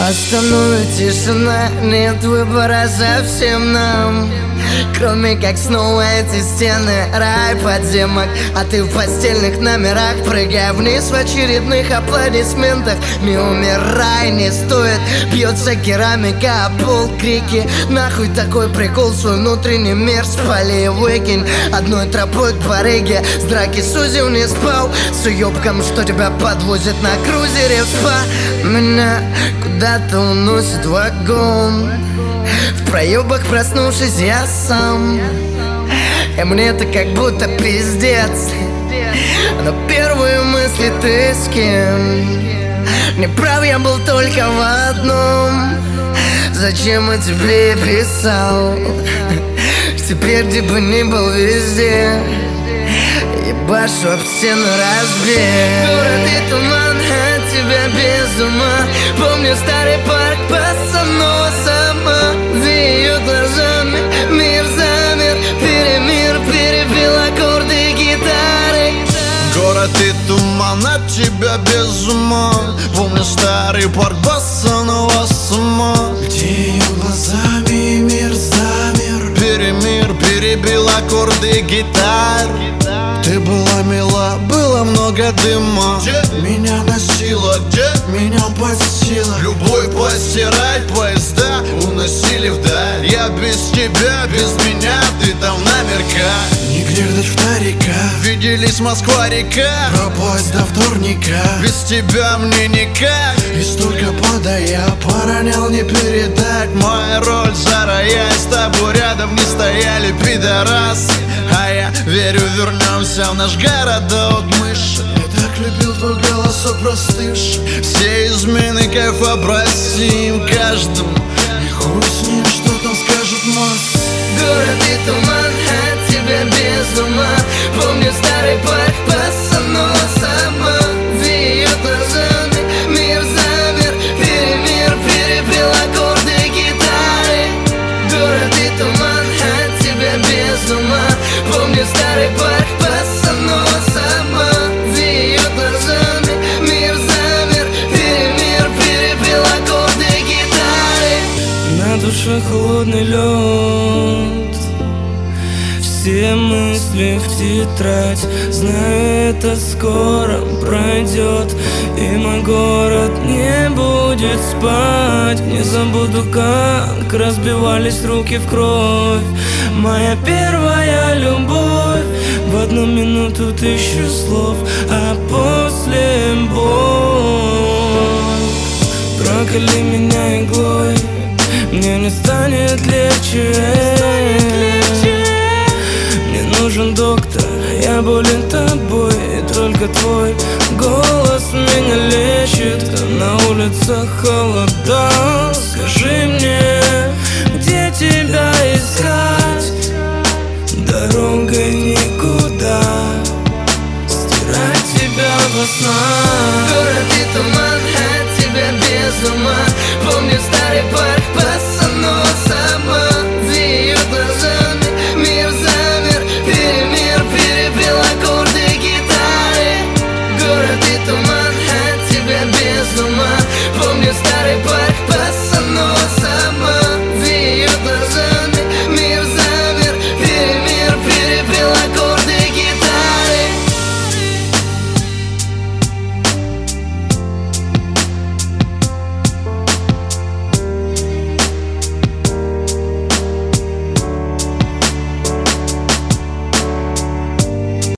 Остановит тишина, нет выбора совсем нам, кроме как снова эти стены, рай подземок. А ты в постельных номерах, прыгая вниз в очередных аплодисментах. Не умирай, не стоит, бьется керамика, а пол крики. Нахуй такой прикол, свой внутренний мир спали и выкинь. Одной тропой к барыге, с драки сузил не спал, с уёбком, что тебя подвозит на крузере в спа. Меня куда-то уносит вагон, в проебах проснувшись я сам. И мне-то как будто пиздец, но первые мысли ты с кем? Не прав я был только в одном: зачем я тебе писал? Теперь где бы ни был везде, ебашу об стену разбей. Город и туман, от тебя без ума. Помню старый парк, пацанова сама. За ее глазами мир замер, перемир перебил аккорды гитары. Город и туман, от тебя без ума. Помню старый парк, босанова сама. Где ее глазами мир замер, Перемир перебил аккорды гитар. Ты была мила, было много дыма. меня носила, меня постила. Любой постирать, поезда уносили вдаль. Я без тебя, без меня, ты там наверняка. Нигде ждать вторика, Виделись Москва-река, пропасть до вторника. без тебя мне никак. И столько пода я поронял, не передать. Моя роль зарая, с тобой рядом не стояли пидорасы. А я верю, вернемся в наш городок мыши. Я так любил твой голосок простывший. Все измены кайфа простим каждому. И хуй с ним, что там скажут массы. Город и туман, от тебя без ума. Помню старый парк, пацанова сама. За ее глазами мир замер, перемир перебил аккорды гитары. Город и туман, от тебя без ума. Помню старый парк, пацанова сама. За ее глазами мир замер, перемир перебил аккорды гитары. На душе холодный лед, все мысли в тетрадь. Знаю, это скоро пройдет, и мой город не будет спать. Не забуду, как разбивались руки в кровь. Моя первая любовь, в одну минуту тысячу слов, а после боль. Проколи меня иглой, мне не станет легче. Мне нужен доктор, я болен тобой. И только твой голос меня лечит. На улицах холода, скажи